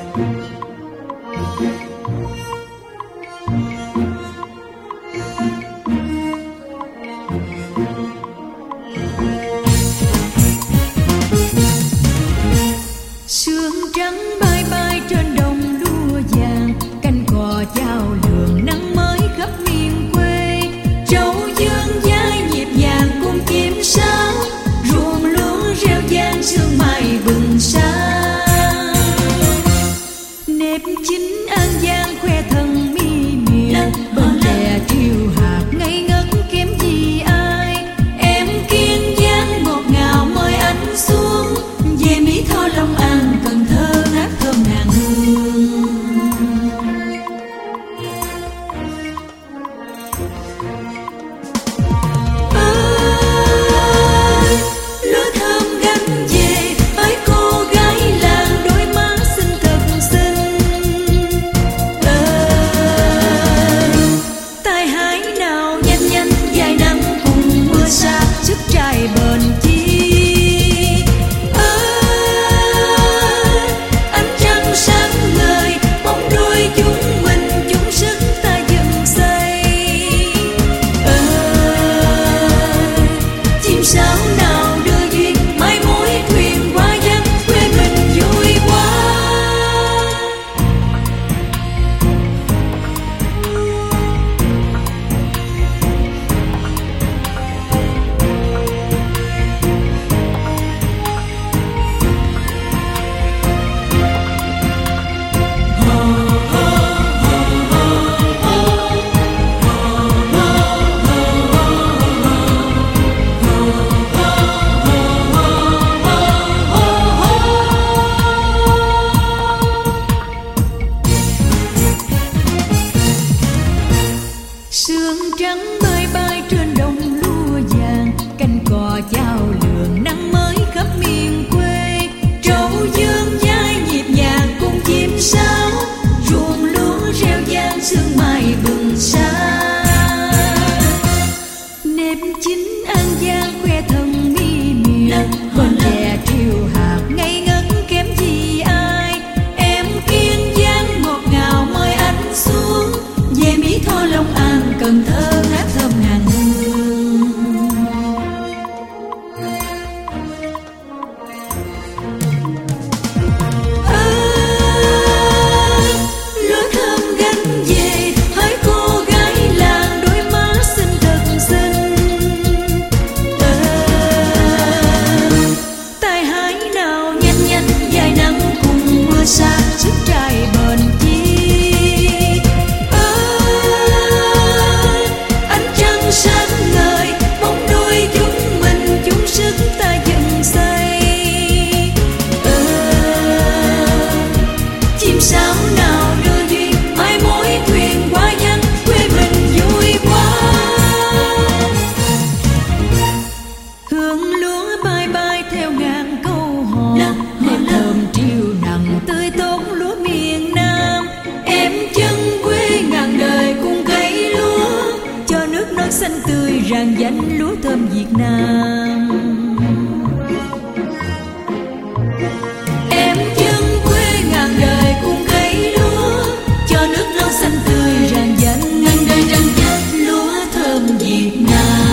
Sương trắng bay bay trên đồng lúa vàng, cánh cò chào lường nắng mới khắp miền quê. Trâu dương vai nhịp nhàng cùng chim sáo, ruộng lúa reo vang sương mai bừng sáng. Nếp chính An Giang khoe thân mi miền, bên lè triều hạt ngây ngất kém gì ai. Em Kiên Giang ngọt ngào mời anh xuống, về Mỹ Tho Long An Cần Thơ ngát thơm ngàn hương. Ơi lúa thơm gánh về, ơi cô gái làng đôi má xinh thật xinh. Tai hái nào nhanh nhanh dài nắng cùng mưa xa, sức trai bền chi. Ánh trăng sáng ngời bóng đôi chúng mình chung sức ta dựng xây. Chim sáo nào đưa duyên mai mối thuyền qua dân, quê mình vui quá. Sương trắng bay bay trên đồng lúa vàng, cánh cò chào lường nắng mới khắp miền quê. Trâu dương vai nhịp nhàng cùng chim sáo, ruộng lúa reo vang sương mai bừng sáng. Nếp chính An Giang khoe thân mi miền, bên lè triều hạt ngây ngất kém gì ai. Em Kiên Giang ngọt ngào mời anh xuống, về Mỹ Tho Long An Cần Thơ ngát thơm ngàn hương. Lúa thơm gánh về, hỡi cô gái làng đôi má xinh thật xinh. Tai hái nào nhanh nhanh dài nắng cùng mưa xa, sức trai bền chi. Ánh trăng sáng ngời bóng đôi chúng mình chung sức ta dựng xây. Chim sáo nào đưa duyên mai mối thuyền qua dân, quê mình vui quá. Hương lúa bay bay theo ngàn câu hò, nếp thơm triều nặng tươi tốt lúa miền Nam. Em chân quê ngàn đời cùng cây lúa, cho nước non xanh tươi rạng danh lúa thơm Việt Nam. Em chân quê ngàn đời cùng cây lúa, cho nước non xanh tươi rạng danh ngàn đời rạng danh lúa thơm Việt Nam.